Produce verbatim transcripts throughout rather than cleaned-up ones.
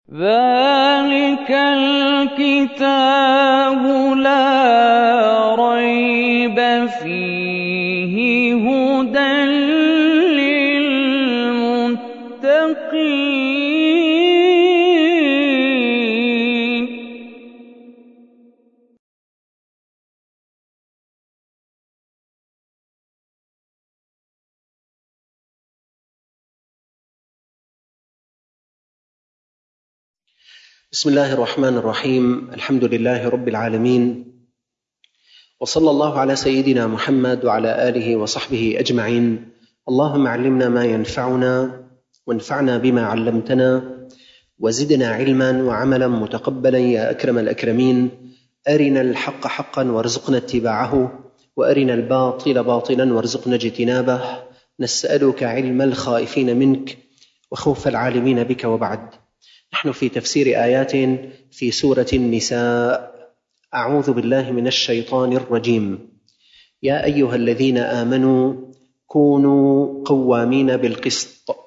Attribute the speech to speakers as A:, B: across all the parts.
A: ذَلِكَ الْكِتَابُ لَا رَيْبَ فِيهِ هُدًى لِّلْمُتَّقِينَ.
B: بسم الله الرحمن الرحيم. الحمد لله رب العالمين، وصلى الله على سيدنا محمد وعلى آله وصحبه أجمعين. اللهم علمنا ما ينفعنا وانفعنا بما علمتنا وزدنا علما وعملا متقبلا يا أكرم الأكرمين. أرنا الحق حقا وارزقنا اتباعه، وأرنا الباطل باطلا وارزقنا اجتنابه. نسألك علم الخائفين منك وخوف العالمين بك. وبعد، نحن في تفسير آيات في سورة النساء. أعوذ بالله من الشيطان الرجيم. يا أيها الذين آمنوا كونوا قوامين بالقسط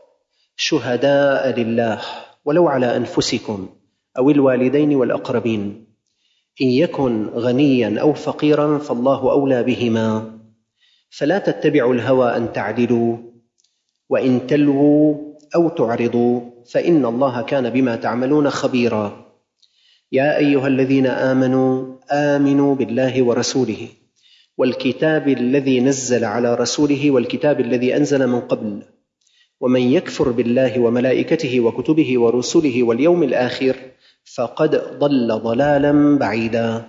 B: شهداء لله ولو على أنفسكم أو الوالدين والأقربين، إن يكن غنيا أو فقيرا فالله أولى بهما، فلا تتبعوا الهوى أن تعدلوا، وإن تلووا أو تعرضوا فإن الله كان بما تعملون خبيرا. يا أيها الذين آمنوا آمنوا بالله ورسوله والكتاب الذي نزل على رسوله والكتاب الذي أنزل من قبل، ومن يكفر بالله وملائكته وكتبه ورسله واليوم الآخر فقد ضل ضلالا بعيدا.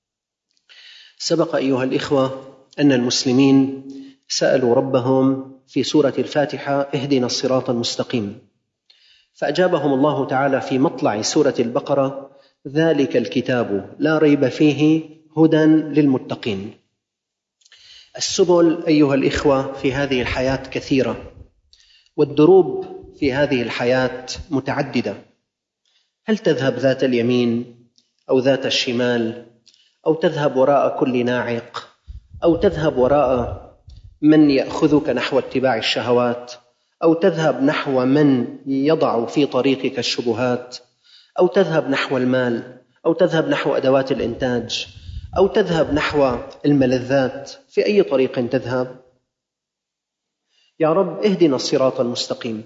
B: سبق أيها الإخوة أن المسلمين سألوا ربهم في سورة الفاتحة اهدنا الصراط المستقيم، فأجابهم الله تعالى في مطلع سورة البقرة ذلك الكتاب لا ريب فيه هدى للمتقين. السبل أيها الإخوة في هذه الحياة كثيرة، والدروب في هذه الحياة متعددة. هل تذهب ذات اليمين أو ذات الشمال، أو تذهب وراء كل ناعق، أو تذهب وراء من يأخذك نحو اتباع الشهوات، أو تذهب نحو من يضع في طريقك الشبهات، أو تذهب نحو المال، أو تذهب نحو أدوات الإنتاج، أو تذهب نحو الملذات. في أي طريق تذهب؟ يا رب اهدنا الصراط المستقيم.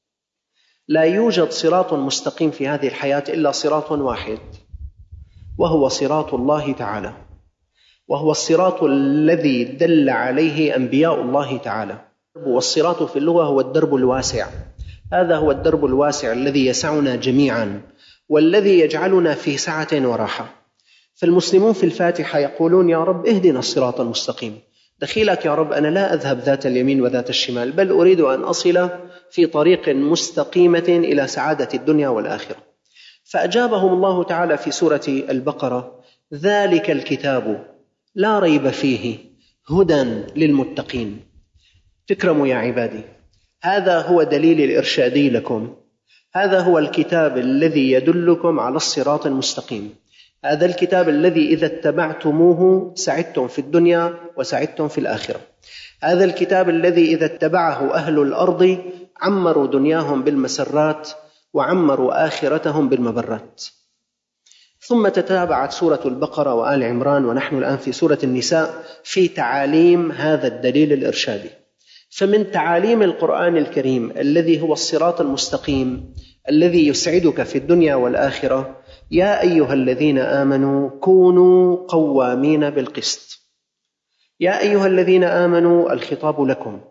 B: لا يوجد صراط مستقيم في هذه الحياة إلا صراط واحد، وهو صراط الله تعالى، وهو الصراط الذي دل عليه أنبياء الله تعالى. والصراط في اللغة هو الدرب الواسع. هذا هو الدرب الواسع الذي يسعنا جميعا، والذي يجعلنا في سعة وراحة. فالمسلمون في الفاتحة يقولون يا رب اهدنا الصراط المستقيم. دخيلك يا رب أنا لا أذهب ذات اليمين وذات الشمال، بل أريد أن أصل في طريق مستقيمة إلى سعادة الدنيا والآخرة. فأجابهم الله تعالى في سورة البقرة ذلك الكتاب لا ريب فيه هدى للمتقين. تكرموا يا عبادي، هذا هو دليل الإرشادي لكم. هذا هو الكتاب الذي يدلكم على الصراط المستقيم. هذا الكتاب الذي إذا اتبعتموه سعدتم في الدنيا وسعدتم في الآخرة. هذا الكتاب الذي إذا اتبعه أهل الأرض عمروا دنياهم بالمسرات وعمروا آخرتهم بالمبرات. ثم تتابعت سورة البقرة وآل عمران، ونحن الآن في سورة النساء في تعاليم هذا الدليل الإرشادي. فمن تعاليم القرآن الكريم الذي هو الصراط المستقيم الذي يسعدك في الدنيا والآخرة يا أيها الذين آمنوا كونوا قوامين بالقسط. يا أيها الذين آمنوا الخطاب لكم،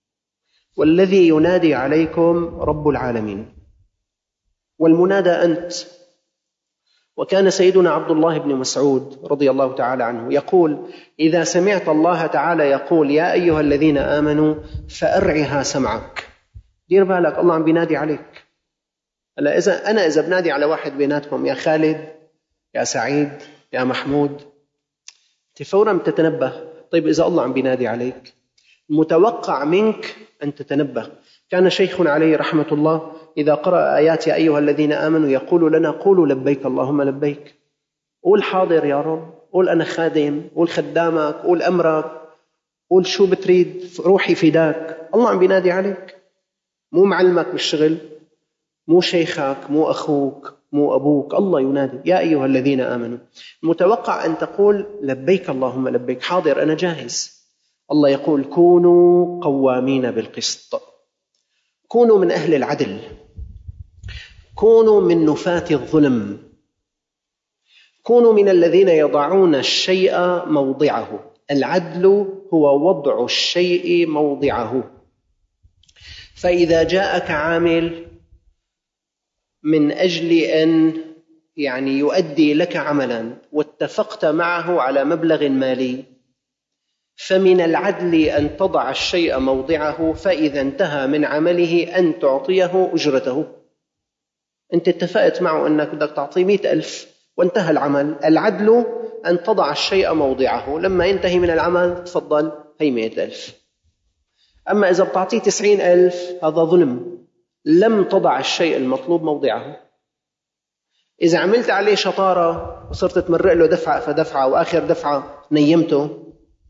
B: والذي ينادي عليكم رب العالمين، والمنادى أنت. وكان سيدنا عبد الله بن مسعود رضي الله تعالى عنه يقول إذا سمعت الله تعالى يقول يا أيها الذين آمنوا فأرعها سمعك. دير بالك، الله عم بينادي عليك. إذا أنا إذا بنادي على واحد بيناتكم يا خالد يا سعيد يا محمود، فورا تتنبه. طيب إذا الله عم بينادي عليك متوقع منك أن تتنبه. كان شيخنا عليه رحمة الله إذا قرأ آيات يا أيها الذين آمنوا يقول لنا قولوا لبيك اللهم لبيك. قول حاضر يا رب، قول أنا خادم، قول خدامك، قول أمرك، قول شو بتريد، روحي فداك. الله عم بينادي عليك، مو معلمك بالشغل، مو شيخك، مو أخوك، مو أبوك. الله ينادي يا أيها الذين آمنوا. المتوقع أن تقول لبيك اللهم لبيك، حاضر أنا جاهز. الله يقول كونوا قوامين بالقسط، كونوا من أهل العدل، كونوا من نفاة الظلم، كونوا من الذين يضعون الشيء موضعه. العدل هو وضع الشيء موضعه. فإذا جاءك عامل من أجل أن يعني يؤدي لك عملا واتفقت معه على مبلغ مالي، فمن العدل أن تضع الشيء موضعه، فإذا انتهى من عمله أن تعطيه أجرته. أنت اتفقت معه أنك بدك تعطيه مئة ألف وانتهى العمل، العدل أن تضع الشيء موضعه، لما ينتهي من العمل تفضل هي مئة ألف. أما إذا بتعطيه تسعين ألف هذا ظلم، لم تضع الشيء المطلوب موضعه. إذا عملت عليه شطارة وصرت تمرق له دفعة فدفعة وآخر دفعة نيمته،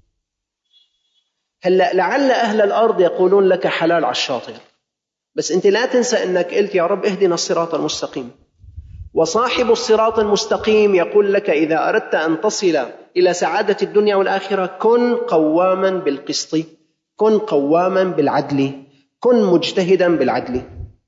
B: هلأ لعل أهل الأرض يقولون لك حلال على الشاطر، بس أنت لا تنسى أنك قلت يا رب اهدنا الصراط المستقيم. وصاحب الصراط المستقيم يقول لك إذا أردت أن تصل إلى سعادة الدنيا والآخرة كن قواما بالقسط، كن قواما بالعدل، كن مجتهدا بالعدل.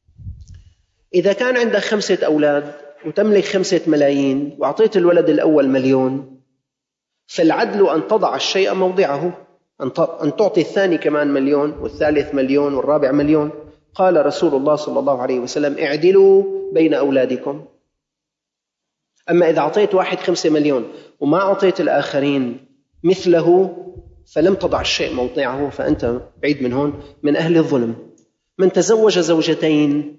B: إذا كان عندك خمسة أولاد وتملك خمسة ملايين وأعطيت الولد الأول مليون، فالعدل أن تضع الشيء موضعه، أن تعطي الثاني كمان مليون والثالث مليون والرابع مليون. قال رسول الله صلى الله عليه وسلم اعدلوا بين أولادكم. أما إذا أعطيت واحد خمسة مليون وما أعطيت الآخرين مثله فلم تضع الشيء موضعه، فأنت بعيد من هون من أهل الظلم. من تزوج زوجتين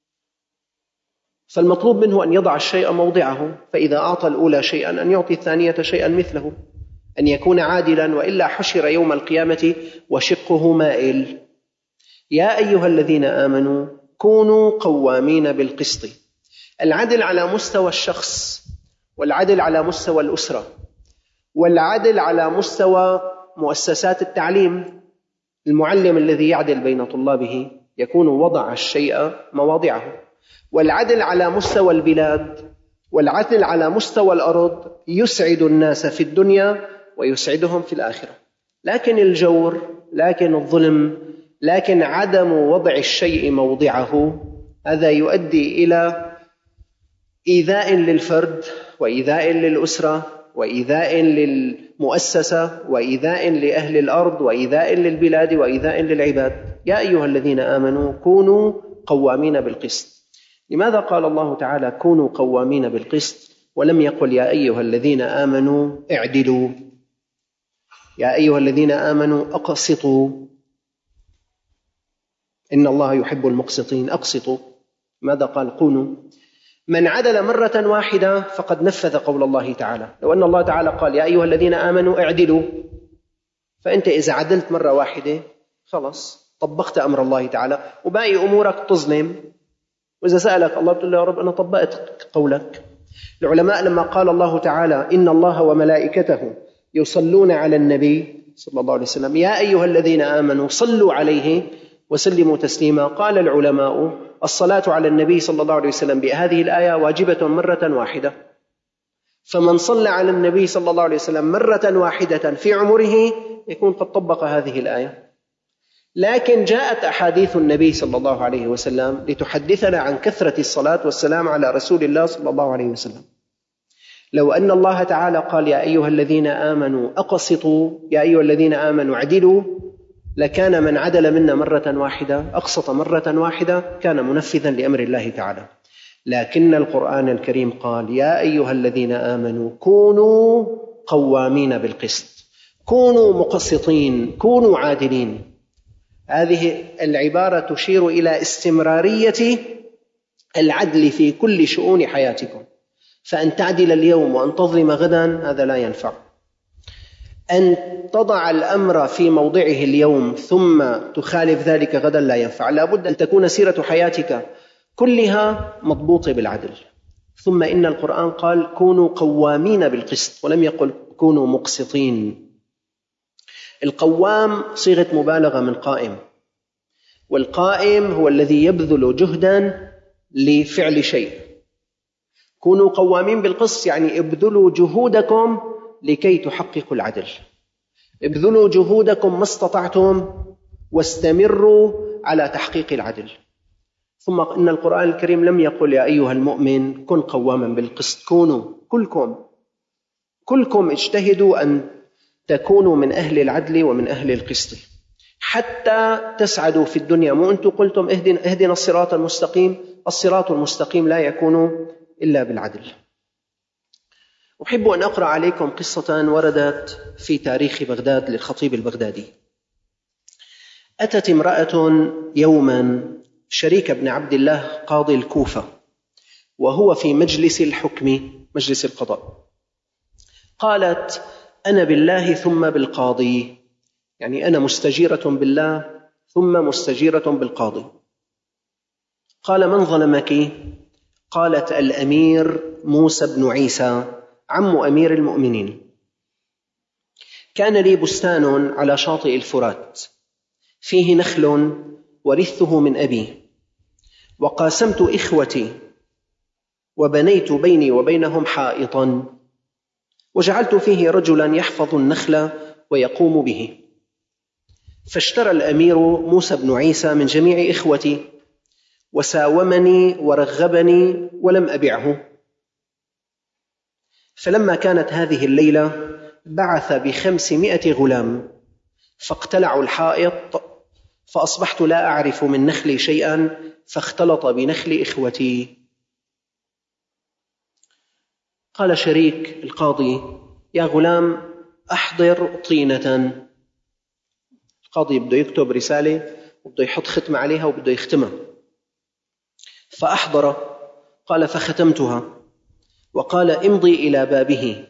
B: فالمطلوب منه أن يضع الشيء موضعه، فإذا أعطى الأولى شيئا أن يعطي الثانية شيئا مثله، أن يكون عادلا، وإلا حشر يوم القيامة وشقه مائل. يا أيها الذين آمنوا كونوا قوامين بالقسط. العدل على مستوى الشخص، والعدل على مستوى الأسرة، والعدل على مستوى مؤسسات التعليم. المعلم الذي يعدل بين طلابه يكون وضع الشيء مواضعه. والعدل على مستوى البلاد، والعدل على مستوى الأرض يسعد الناس في الدنيا ويسعدهم في الآخرة. لكن الجور، لكن الظلم، لكن عدم وضع الشيء موضعه، هذا يؤدي إلى إيذاء للفرد وإيذاء للأسرة وإيذاء للمؤسسة وإيذاء لأهل الأرض وإيذاء للبلاد وإيذاء للعباد. يا أيها الذين آمنوا كونوا قوامين بالقسط. لماذا قال الله تعالى كونوا قوامين بالقسط ولم يقل يا أيها الذين آمنوا اعدلوا، يا أيها الذين آمنوا أقسطوا، إن الله يحب المقسطين، أقسطوا. ماذا قال كونوا؟ من عدل مرة واحدة فقد نفذ قول الله تعالى. لو أن الله تعالى قال يا أيها الذين آمنوا اعدلوا، فأنت إذا عدلت مرة واحدة خلاص طبقت أمر الله تعالى، وباقي أمورك تظلم. وإذا سألك الله تقول له يا رب أنا طبقت قولك. العلماء لما قال الله تعالى إن الله وملائكته يصلون على النبي صلى الله عليه وسلم يا أيها الذين آمنوا صلوا عليه وسلموا تسليما، قال العلماء الصلاة على النبي صلى الله عليه وسلم بهذه الآية واجبة مرة واحدة. فمن صلى على النبي صلى الله عليه وسلم مرة واحدة في عمره يكون قد طبق هذه الآية. لكن جاءت أحاديث النبي صلى الله عليه وسلم لتحدثنا عن كثرة الصلاة والسلام على رسول الله صلى الله عليه وسلم. لو أن الله تعالى قال يا أيها الذين آمنوا أقسطوا، يا أيها الذين آمنوا اعدلوا، لكان من عدل منا مرة واحدة أقسط مرة واحدة كان منفذا لأمر الله تعالى. لكن القرآن الكريم قال يا أيها الذين آمنوا كونوا قوامين بالقسط، كونوا مقسطين، كونوا عادلين. هذه العبارة تشير إلى استمرارية العدل في كل شؤون حياتكم. فأن تعدل اليوم وأن تظلم غدا هذا لا ينفع. أن تضع الأمر في موضعه اليوم ثم تخالف ذلك غدا لا ينفع. لا بد أن تكون سيرة حياتك كلها مضبوطة بالعدل. ثم إن القرآن قال كونوا قوامين بالقسط ولم يقل كونوا مقسطين. القوام صيغة مبالغة من قائم، والقائم هو الذي يبذل جهدا لفعل شيء. كونوا قوامين بالقسط يعني ابذلوا جهودكم لكي تحققوا العدل، ابذلوا جهودكم ما استطعتم واستمروا على تحقيق العدل. ثم إن القرآن الكريم لم يقل يا أيها المؤمن كن قواما بالقسط، كونوا كلكم كلكم اجتهدوا أن تكونوا من أهل العدل ومن أهل القسط حتى تسعدوا في الدنيا. مو أنتم قلتم اهدنا, اهدنا الصراط المستقيم؟ الصراط المستقيم لا يكون إلا بالعدل. أحب أن أقرأ عليكم قصة وردت في تاريخ بغداد للخطيب البغدادي. أتت امرأة يوما شريك بن عبد الله قاضي الكوفة وهو في مجلس الحكم، مجلس القضاء. قالت: أنا بالله ثم بالقاضي، يعني أنا مستجيرة بالله ثم مستجيرة بالقاضي. قال: من ظلمك؟ قالت: الأمير موسى بن عيسى عم أمير المؤمنين. كان لي بستان على شاطئ الفرات فيه نخل ورثته من أبي، وقاسمت إخوتي وبنيت بيني وبينهم حائطا، وجعلت فيه رجلا يحفظ النخل ويقوم به. فاشترى الأمير موسى بن عيسى من جميع إخوتي وساومني ورغبني ولم أبعه. فلما كانت هذه الليلة بعث بخمسمائة غلام فاقتلعوا الحائط، فأصبحت لا أعرف من نخلي شيئا فاختلط بنخل إخوتي. قال شريك القاضي: يا غلام أحضر طينة. القاضي بده يكتب رسالة وبده يحط ختم عليها وبده يختمها، فأحضر. قال: فختمتها. وقال: امضي إلى بابه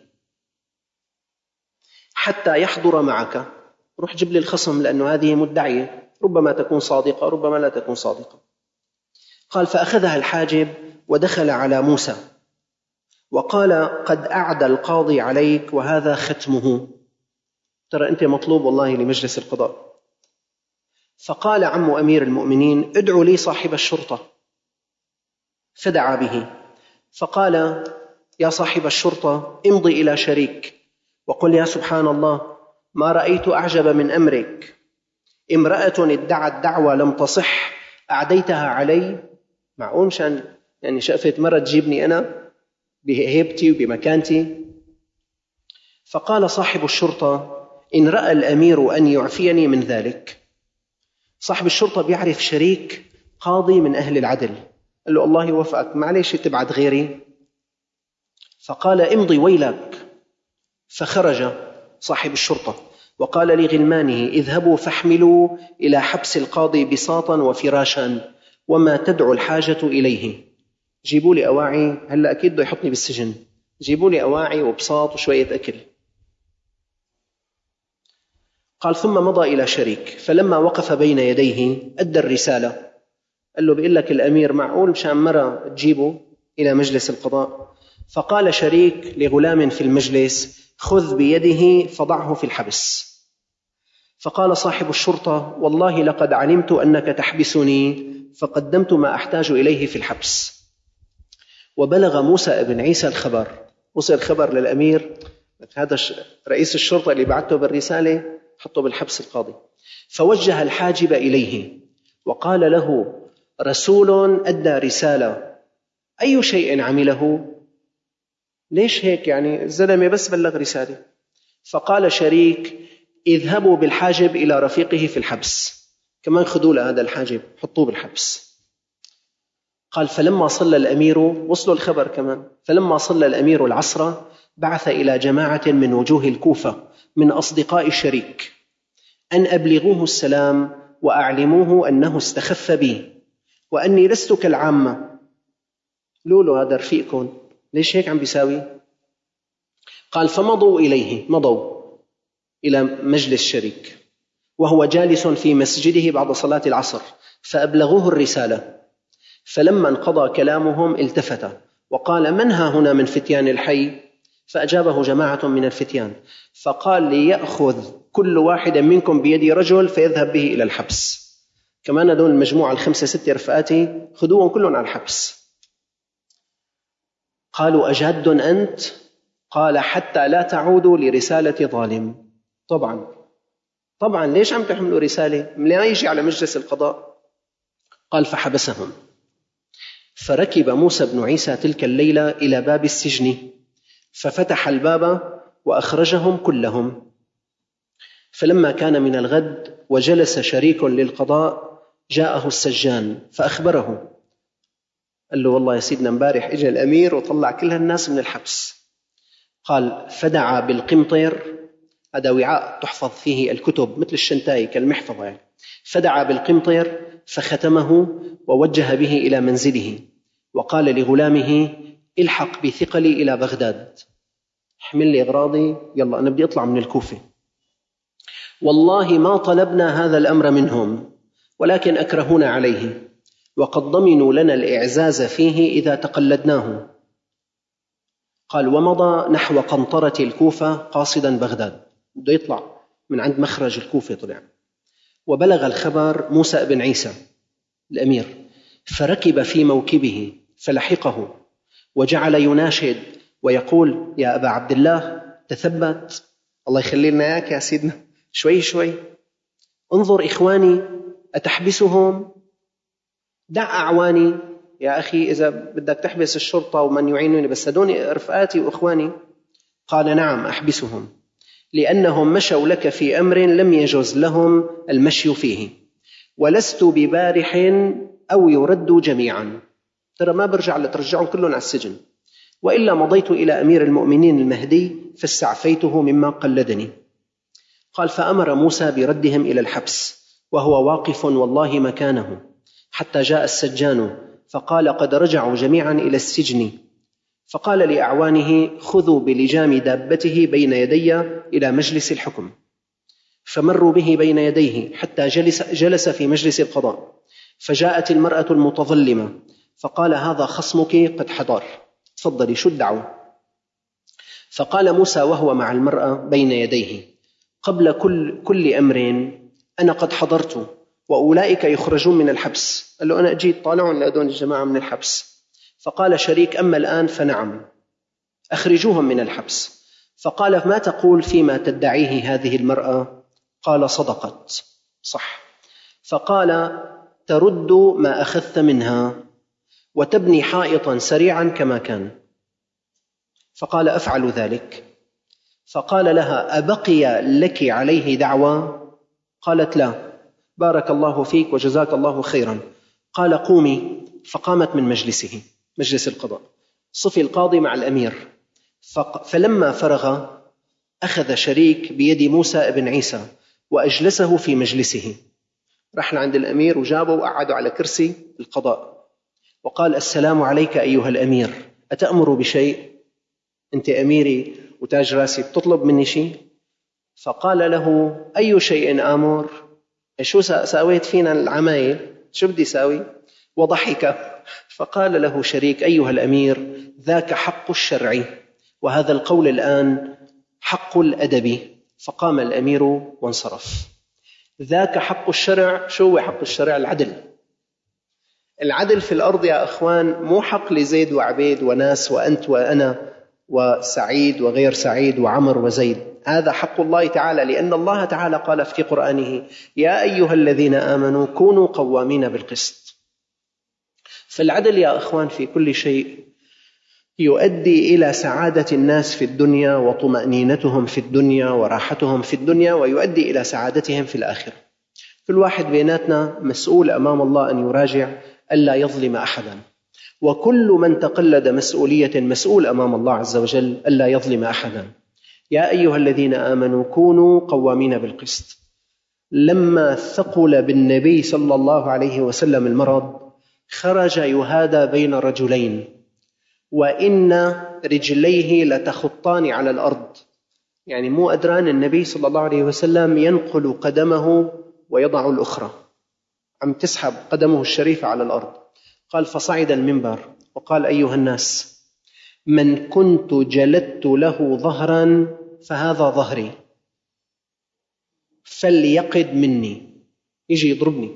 B: حتى يحضر معك، روح جيب لي الخصم، لأنه هذه مدعية، ربما تكون صادقة ربما لا تكون صادقة. قال: فأخذها الحاجب ودخل على موسى وقال: قد أعدى القاضي عليك وهذا ختمه، ترى أنت مطلوب والله لمجلس القضاء. فقال عم أمير المؤمنين: ادعوا لي صاحب الشرطة. فدعا به فقال: يا صاحب الشرطة امضي إلى شريك وقل: يا سبحان الله، ما رأيت أعجب من أمرك، امرأة ادعت دعوة لم تصح أعديتها علي. معقول مشان يعني شأفت مرة تجيبني أنا بهيبتي وبمكانتي؟ فقال صاحب الشرطة: إن رأى الأمير أن يعفيني من ذلك. صاحب الشرطة بيعرف شريك قاضي من أهل العدل، قال له: الله يوفقك، معليش تبعت غيري. فقال: امضي ويلك. فخرج صاحب الشرطة وقال لغلمانه: اذهبوا فاحملوا إلى حبس القاضي بساطا وفراشا وما تدعو الحاجة إليه. جيبوا لي أواعي، هلأ أكيد بده يحطني بالسجن، جيبوا لي أواعي وبساط وشوية أكل. قال: ثم مضى إلى شريك، فلما وقف بين يديه أدى الرسالة. قال له: بيقول لك الأمير، معقول مشان مرة تجيبه إلى مجلس القضاء؟ فقال شريك لغلام في المجلس: خذ بيده فضعه في الحبس. فقال صاحب الشرطة: والله لقد علمت أنك تحبسني فقدمت ما أحتاج إليه في الحبس. وبلغ موسى بن عيسى الخبر، وصل الخبر للأمير: هذا رئيس الشرطة اللي بعته بالرسالة حطه بالحبس القاضي. فوجه الحاجب إليه وقال له: رسول أدى رسالة، أي شيء عمله؟ ليش هيك يعني الزلمة بس بلغ رسالة؟ فقال شريك: اذهبوا بالحاجب إلى رفيقه في الحبس، كمان خذوا له هذا الحاجب حطوه بالحبس. قال: فلما صلى الأمير، وصلوا الخبر كمان، فلما صلى الأمير العصر بعث إلى جماعة من وجوه الكوفة من أصدقاء الشريك أن أبلغوه السلام وأعلموه أنه استخف بي وأني لست كالعامة. لولو هذا رفيقكم، ليش هيك عم بيساوي؟ قال: فمضوا إليه، مضوا إلى مجلس شريك وهو جالس في مسجده بعد صلاة العصر، فأبلغوه الرسالة. فلما انقضى كلامهم التفت وقال: من ها هنا من فتيان الحي؟ فأجابه جماعة من الفتيان، فقال: ليأخذ كل واحد منكم بيد رجل فيذهب به إلى الحبس. كمان دون المجموعة الخمسة ستة رفقاتي خذوهم كلهم على الحبس. قالوا أجاد أنت؟ قال حتى لا تعودوا لرسالة ظالم. طبعا طبعا ليش عم تحملوا رسالة؟ لا يجي على مجلس القضاء. قال فحبسهم. فركب موسى بن عيسى تلك الليلة إلى باب السجن ففتح الباب وأخرجهم كلهم. فلما كان من الغد وجلس شريك للقضاء جاءه السجان فأخبره، قال له والله يا سيدنا امبارح اجى الأمير وطلع كل هالناس من الحبس. قال فدعا بالقمطر، هذا وعاء تحفظ فيه الكتب مثل الشنتاي كالمحفظة يعني. فدعا بالقمطر فختمه ووجه به إلى منزله وقال لغلامه الحق بثقلي إلى بغداد، احمل لي أغراضي، يلا أنا بدي أطلع من الكوفة. والله ما طلبنا هذا الأمر منهم ولكن أكرهونا عليه، وقد ضمنوا لنا الإعزاز فيه إذا تقلدناه. قال ومضى نحو قنطرة الكوفة قاصدا بغداد، بده يطلع من عند مخرج الكوفة طلع. وبلغ الخبر موسى بن عيسى الأمير فركب في موكبه فلحقه وجعل يناشد ويقول يا أبا عبد الله تثبت، الله يخلي لنا إياك يا سيدنا، شوي شوي، انظر إخواني أتحبسهم؟ دع أعواني يا أخي، إذا بدك تحبس الشرطة ومن يعينني بس هدوني رفقاتي وإخواني. قال نعم أحبسهم لأنهم مشوا لك في أمر لم يجوز لهم المشي فيه، ولست ببارح أو يردوا جميعا، ترى ما برجع لترجعهم كلهم على السجن، وإلا مضيت إلى أمير المؤمنين المهدي فاستعفيته مما قلدني. قال فأمر موسى بردهم إلى الحبس وهو واقف والله مكانه حتى جاء السجان فقال قد رجعوا جميعا إلى السجن. فقال لأعوانه خذوا بلجام دابته بين يدي إلى مجلس الحكم. فمروا به بين يديه حتى جلس, جلس في مجلس القضاء. فجاءت المرأة المتظلمة فقال هذا خصمك قد حضر، تفضلي شو الدعوة؟ فقال موسى وهو مع المرأة بين يديه قبل كل, كل أمر أنا قد حضرت وأولئك يخرجون من الحبس. قال له أنا أجيت طالعون لأدون الجماعة من الحبس. فقال شريك أما الآن فنعم أخرجوهم من الحبس. فقال ما تقول فيما تدعيه هذه المرأة؟ قال صدقت صح. فقال ترد ما أخذت منها وتبني حائطا سريعا كما كان. فقال أفعل ذلك. فقال لها أبقي لك عليه دعوة؟ قالت لا. بارك الله فيك وجزاك الله خيرا. قال قومي. فقامت من مجلسه مجلس القضاء. صفي القاضي مع الأمير. فلما فرغ أخذ شريك بيد موسى بن عيسى وأجلسه في مجلسه. رحل عند الأمير وجابه وقعدوا على كرسي القضاء وقال السلام عليك أيها الأمير، أتأمر بشيء؟ أنت أميري وتاج راسي، بتطلب مني شيء؟ فقال له أي شيء آمر؟ شو ساويت فينا العمايل، شو بدي ساوي؟ وضحك. فقال له شريك أيها الأمير ذاك حق الشرع وهذا القول الآن حق الأدب. فقام الأمير وانصرف. ذاك حق الشرع، شو هو حق الشرع؟ العدل. العدل في الأرض يا أخوان مو حق لزيد وعبيد وناس وأنت وأنا وسعيد وغير سعيد وعمر وزيد، هذا حق الله تعالى، لأن الله تعالى قال في قرآنه يا أيها الذين آمنوا كونوا قوامين بالقسط. فالعدل يا أخوان في كل شيء يؤدي إلى سعادة الناس في الدنيا وطمأنينتهم في الدنيا وراحتهم في الدنيا، ويؤدي إلى سعادتهم في الآخرة. كل واحد بيناتنا مسؤول أمام الله أن يراجع ألا يظلم أحدا، وكل من تقلد مسؤولية مسؤول أمام الله عز وجل ألا يظلم أحدا. يا أيها الذين آمنوا كونوا قوامين بالقسط. لما ثقل بالنبي صلى الله عليه وسلم المرض خرج يهادى بين رجلين وإن رجليه لتخطان على الأرض، يعني مو أدران النبي صلى الله عليه وسلم ينقل قدمه ويضع الأخرى، عم تسحب قدمه الشريفة على الأرض. قال فصعد المنبر وقال أيها الناس من كنت جلدت له ظهرا فهذا ظهري فليقد مني، يجي يضربني،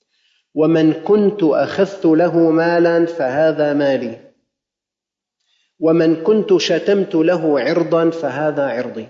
B: ومن كنت أخذت له مالا فهذا مالي، ومن كنت شتمت له عرضا فهذا عرضي.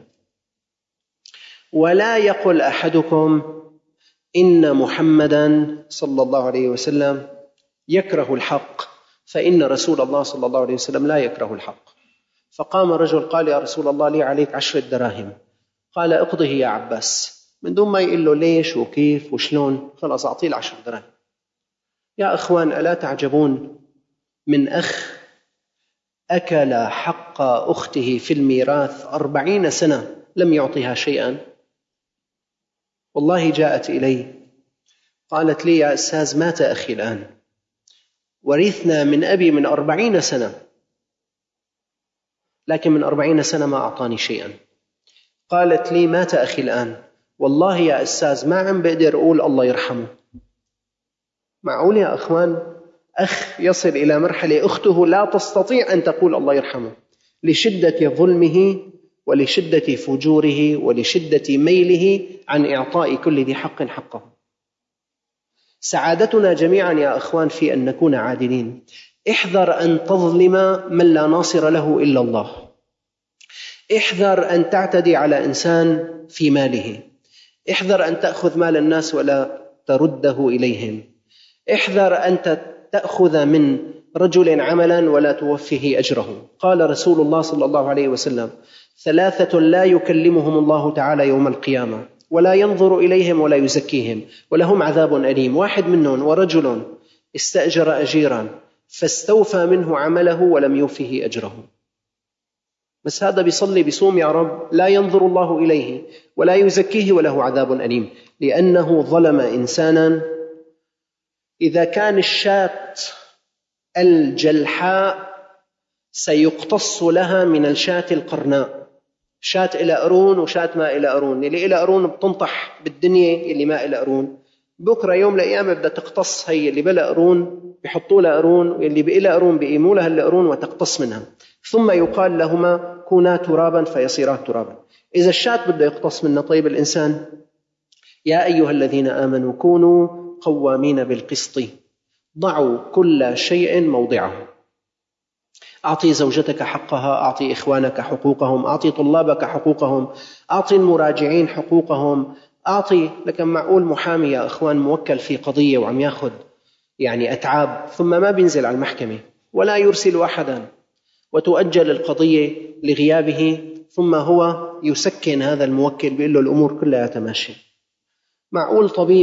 B: ولا يقل أحدكم إن محمدا صلى الله عليه وسلم يكره الحق، فإن رسول الله صلى الله عليه وسلم لا يكره الحق. فقام رجل قال يا رسول الله لي عليك عشرة دراهم. قال اقضه يا عباس، من دون ما يقول له ليش وكيف وشلون، خلاص أعطيه العشر دراهم. يا أخوان، ألا تعجبون من أخ أكل حق أخته في الميراث أربعين سنة لم يعطيها شيئا؟ والله جاءت إلي قالت لي يا أستاذ مات أخي الآن، ورثنا من أبي من أربعين سنة، لكن من أربعين سنة ما أعطاني شيئا. قالت لي مات أخي الآن، والله يا أستاذ ما عم بقدر أقول الله يرحمه. معقول يا أخوان أخ يصل إلى مرحلة أخته لا تستطيع أن تقول الله يرحمه لشدة ظلمه ولشدة فجوره ولشدة ميله عن إعطاء كل ذي حق حقه. سعادتنا جميعا يا أخوان في أن نكون عادلين. احذر أن تظلم من لا ناصر له إلا الله. احذر أن تعتدي على إنسان في ماله. احذر أن تأخذ مال الناس ولا ترده إليهم. احذر أن تأخذ من رجل عملا ولا توفيه أجره. قال رسول الله صلى الله عليه وسلم ثلاثة لا يكلمهم الله تعالى يوم القيامة ولا ينظر إليهم ولا يزكيهم ولهم عذاب أليم. واحد منهم ورجل استأجر أجيرا فاستوفى منه عمله ولم يوفه أجره. بس هذا بيصلي بيصوم يا رب، لا ينظر الله إليه ولا يزكيه وله عذاب أليم، لأنه ظلم إنسانا. إذا كان الشاة الجلحاء سيقتص لها من الشاة القرناء، شاة إلى قرون وشاة ما إلى قرون. اللي إلى قرون بتنطح بالدنيا، اللي ما إلى قرون بكرة يوم الأيام بدها تقتص. هي اللي بلا قرون بيحطوا لها قرون، واللي بإلى قرون بيقيموا لها القرون وتقتص منها، ثم يقال لهما كونا ترابا فيصيرا ترابا. إذا الشاة بده يقتص منها، طيب الإنسان؟ يا أيها الذين آمنوا كونوا قوامين بالقسط ضعوا كل شيء موضعه. أعطي زوجتك حقها، أعطي إخوانك حقوقهم، أعطي طلابك حقوقهم، أعطي المراجعين حقوقهم، أعطي. لكن معقول محامي يا أخوان موكل في قضية وعم ياخذ يعني أتعاب ثم ما بينزل على المحكمة ولا يرسل أحدا وتؤجل القضية لغيابه، ثم هو يسكن هذا الموكل بيقول له الأمور كلها تماشي؟ معقول طبيب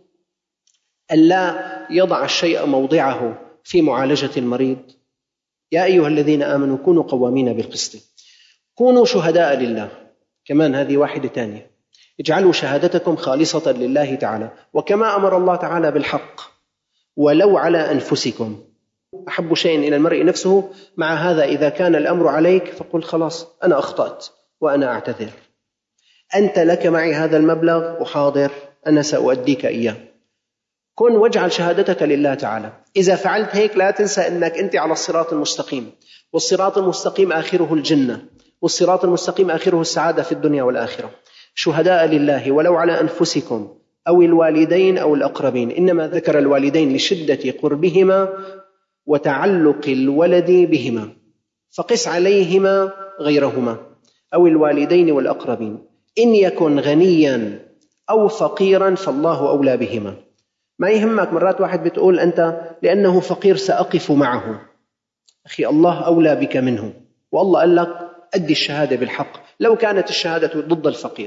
B: ألا يضع الشيء موضعه في معالجة المريض؟ يا أيها الذين آمنوا كونوا قوامين بالقسط. كونوا شهداء لله. كمان هذه واحدة تانية، اجعلوا شهادتكم خالصة لله تعالى، وكما أمر الله تعالى بالحق ولو على أنفسكم. أحب شيء إلى المرء نفسه. مع هذا إذا كان الأمر عليك فقل خلاص أنا أخطأت وأنا أعتذر، أنت لك معي هذا المبلغ وحاضر أنا سأؤديك إياه. كن واجعل شهادتك لله تعالى. إذا فعلت هيك لا تنسى أنك أنت على الصراط المستقيم، والصراط المستقيم آخره الجنة، والصراط المستقيم آخره السعادة في الدنيا والآخرة. شهداء لله ولو على أنفسكم أو الوالدين أو الأقربين. إنما ذكر الوالدين لشدة قربهما وتعلق الولد بهما، فقس عليهما غيرهما أو الوالدين والأقربين. إن يكن غنيا أو فقيرا فالله أولى بهما. ما يهمك مرات واحد بتقول أنت لأنه فقير سأقف معه. أخي الله أولى بك منه، والله قال لك أدي الشهادة بالحق. لو كانت الشهادة ضد الفقير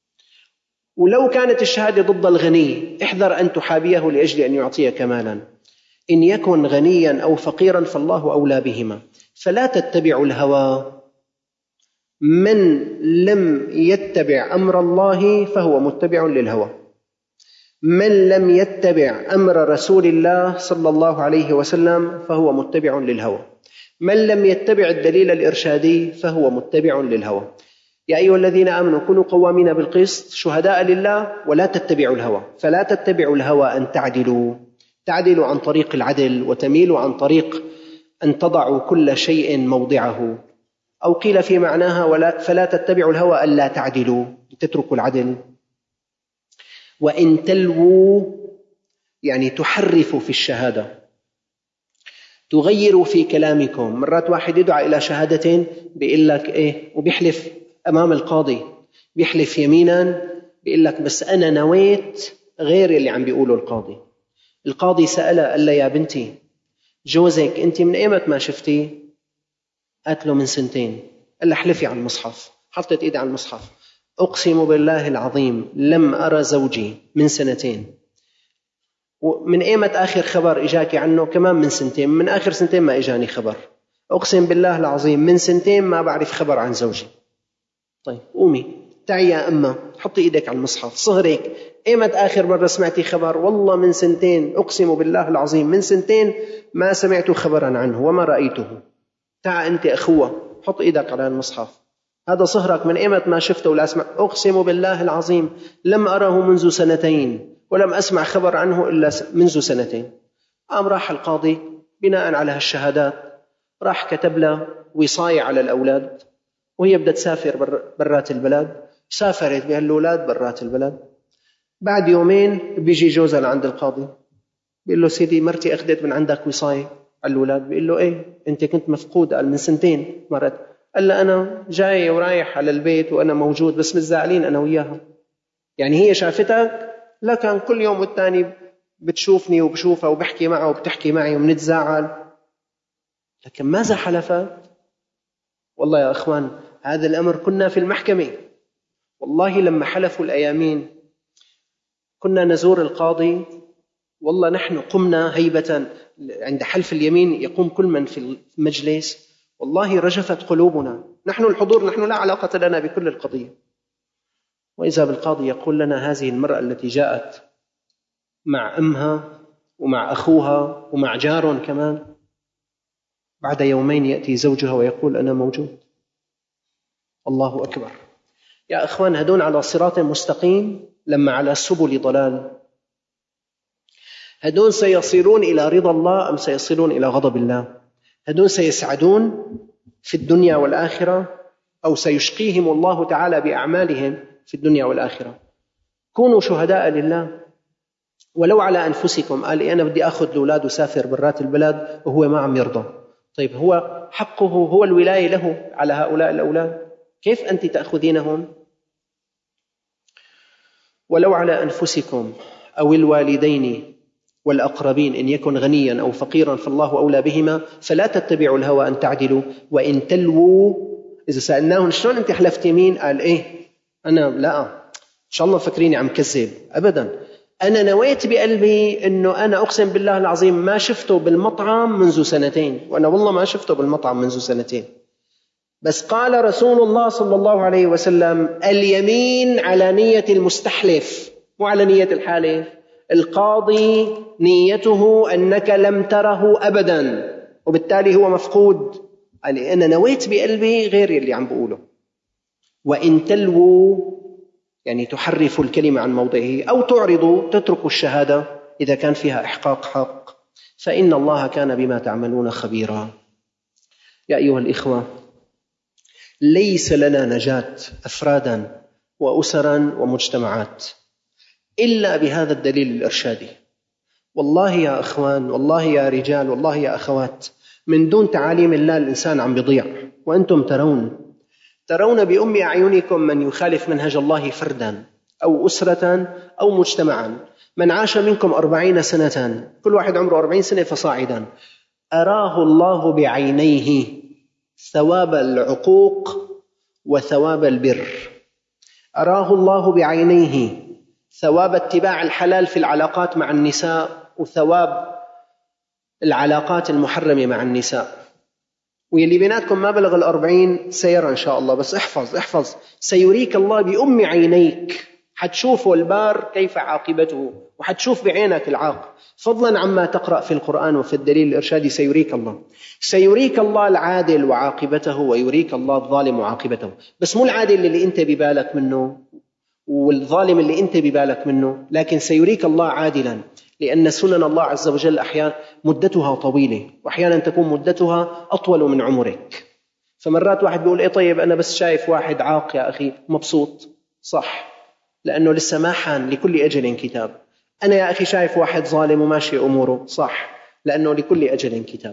B: ولو كانت الشهادة ضد الغني احذر أن تحابيه لأجل أن يعطيك مالا. إن يكن غنيا أو فقيرا فالله أولى بهما. فلا تتبعوا الهوى. من لم يتبع أمر الله فهو متبع للهوى. من لم يتبع أمر رسول الله صلى الله عليه وسلم فهو متبع للهوى. من لم يتبع الدليل الإرشادي فهو متبع للهوى. يا أيها الذين آمنوا كونوا قوامين بالقسط شهداء لله ولا تتبعوا الهوى. فلا تتبعوا الهوى أن تعدلوا تعدلوا عن طريق العدل وتميلوا عن طريق أن تضعوا كل شيء موضعه. أو قيل في معناها ولا فلا تتبعوا الهوى ألا تعدلوا، تتركوا العدل. وإن تلووا يعني تحرفوا في الشهادة، تغيروا في كلامكم. مرات واحد يدعى إلى شهادتين بيقول لك إيه وبيحلف أمام القاضي، بيحلف يمينا بيقول لك بس أنا نويت غير اللي عم بيقوله القاضي. القاضي سأله قال له يا بنتي جوزك أنت من أيمة ما شفتيه؟ قالت له من سنتين. قال له احلفي على المصحف. حطت إيدي على المصحف، أقسم بالله العظيم لم أرى زوجي من سنتين. ومن أيمة آخر خبر إجاكي عنه؟ كمان من سنتين. من آخر سنتين ما إجاني خبر. أقسم بالله العظيم من سنتين ما بعرف خبر عن زوجي. طيب قومي تعي يا أمه، حطي إيدك على المصحف. صهرك أيمة آخر مرة سمعتي خبر؟ والله من سنتين، أقسم بالله العظيم من سنتين ما سمعت خبرا عنه وما رأيته. تعا أنت أخوة، حط إيدك على المصحف. هذا صهرك من أيمة ما شفته ولا أسمع. أقسم بالله العظيم لم أره منذ سنتين ولم أسمع خبر عنه إلا منذ سنتين. قام راح القاضي بناء على هالشهادات راح كتب له وصاية على الأولاد، وهي بدها تسافر برات البلد. سافرت بهالأولاد برات البلد. بعد يومين بيجي جوزها لعند القاضي بيقول له سيدي مرتي أخذت من عندك وصاية على الأولاد. بيقول له إيه أنت كنت مفقود؟ قال من سنتين مرت. قال له أنا جاي ورايح على البيت وأنا موجود بس مش زعلين أنا وياها. يعني هي شافتك لكن كل يوم والتاني بتشوفني وبشوفها وبحكي معها وبتحكي معي وبنتزاعل، لكن ماذا حلفت؟ والله يا أخوان هذا الأمر كنا في المحكمة، والله لما حلفوا الأيامين كنا نزور القاضي. والله نحن قمنا هيبة عند حلف اليمين، يقوم كل من في المجلس، والله رجفت قلوبنا. نحن الحضور، نحن لا علاقة لنا بكل القضية. وإذا بالقاضي يقول لنا هذه المرأة التي جاءت مع أمها ومع أخوها ومع جار كمان، بعد يومين يأتي زوجها ويقول أنا موجود. الله أكبر. يا أخوان هدون على صراط مستقيم لما على سبل ضلال. هدون سيصيرون إلى رضا الله أم سيصيرون إلى غضب الله؟ هدون سيسعدون في الدنيا والآخرة أو سيشقيهم الله تعالى بأعمالهم في الدنيا والآخرة؟ كونوا شهداء لله ولو على أنفسكم. قال أنا بدي أخذ الأولاد وسافر برات البلد وهو ما عم يرضى. طيب هو حقه، هو الولاية له على هؤلاء الأولاد، كيف أنت تأخذينهم؟ ولو على أنفسكم أو الوالدين والأقربين إن يكن غنيا أو فقيرا فالله أولى بهما فلا تتبعوا الهوى أن تعدلوا وإن تلووا. إذا سألناهم شلون أنت حلفت يمين؟ قال إيه أنا لا إن شاء الله فكريني عم كذب أبدا، أنا نويت بقلبي أنه أنا أقسم بالله العظيم ما شفته بالمطعم منذ سنتين، وأنا والله ما شفته بالمطعم منذ سنتين. بس قال رسول الله صلى الله عليه وسلم اليمين على نية المستحلف مو على نية الحالف. القاضي نيته أنك لم تره أبدا وبالتالي هو مفقود. قال أنا نويت بقلبي غير اللي عم بقوله. وإن تلووا يعني تحرفوا الكلمة عن موضعه أو تعرضوا تتركوا الشهادة إذا كان فيها إحقاق حق فإن الله كان بما تعملون خبيرا. يا أيها الإخوة ليس لنا نجاة أفرادا وأسرا ومجتمعات إلا بهذا الدليل الإرشادي. والله يا أخوان، والله يا رجال، والله يا أخوات، من دون تعاليم الله الإنسان عم بيضيع. وأنتم ترون ترون بأم أعينكم من يخالف منهج الله فردا أو أسرة أو مجتمعا. من عاش منكم أربعين سنة، كل واحد عمره أربعين سنة فصاعدا، أراه الله بعينيه ثواب العقوق وثواب البر. أراه الله بعينيه ثواب اتباع الحلال في العلاقات مع النساء وثواب العلاقات المحرمة مع النساء. واللي بيناتكم ما بلغ الأربعين سيرى إن شاء الله، بس احفظ احفظ سيريك الله بأم عينيك، حتشوف البار كيف عاقبته وحتشوف بعينك العاق، فضلا عما تقرأ في القرآن وفي الدليل الإرشادي. سيريك الله سيريك الله العادل وعاقبته ويريك الله الظالم وعاقبته. بس مو العادل اللي انت ببالك منه والظالم اللي انت ببالك منه، لكن سيريك الله عادلا، لأن سنن الله عز وجل أحيانا مدتها طويلة وأحيانا تكون مدتها أطول من عمرك. فمرات واحد بيقول إيه طيب أنا بس شايف واحد عاق يا أخي مبسوط، صح، لأنه لسه ما حان، لكل أجل كتاب. أنا يا أخي شايف واحد ظالم وماشي أموره، صح، لأنه لكل أجل كتاب.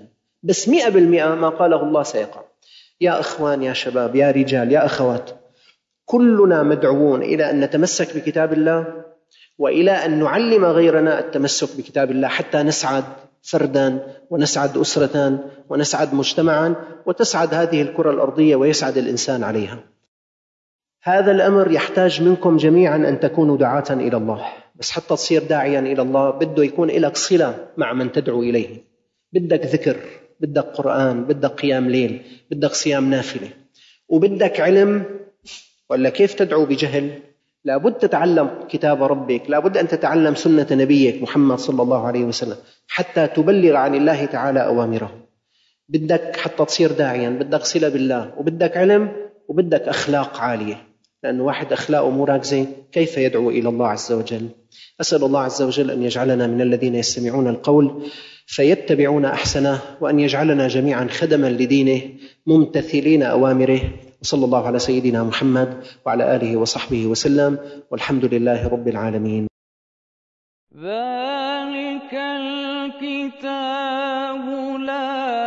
B: بس مئة بالمئة ما قاله الله سيقع. يا إخوان، يا شباب، يا رجال، يا أخوات، كلنا مدعوون إلى أن نتمسك بكتاب الله وإلى أن نعلم غيرنا التمسك بكتاب الله حتى نسعد فرداً ونسعد أسرة ونسعد مجتمعاً وتسعد هذه الكرة الأرضية ويسعد الإنسان عليها. هذا الأمر يحتاج منكم جميعاً أن تكونوا دعاة إلى الله، بس حتى تصير داعياً إلى الله بده يكون لك صلة مع من تدعو إليه. بدك ذكر، بدك قرآن، بدك قيام ليل، بدك صيام نافلة، وبدك علم. ولا كيف تدعو بجهل؟ لابد تتعلم كتاب ربك، لابد أن تتعلم سنة نبيك محمد صلى الله عليه وسلم حتى تبلغ عن الله تعالى أوامره. بدك حتى تصير داعيا بدك صلة بالله، وبدك علم، وبدك أخلاق عالية، لأن واحد أخلاقه مو راكزة كيف يدعو إلى الله عز وجل؟ أسأل الله عز وجل أن يجعلنا من الذين يستمعون القول فيتبعون أحسنه، وأن يجعلنا جميعا خدما لدينه ممتثلين أوامره. وصلى الله على سيدنا محمد وعلى آله وصحبه وسلم، والحمد لله رب العالمين.
A: ذلك الكتاب لا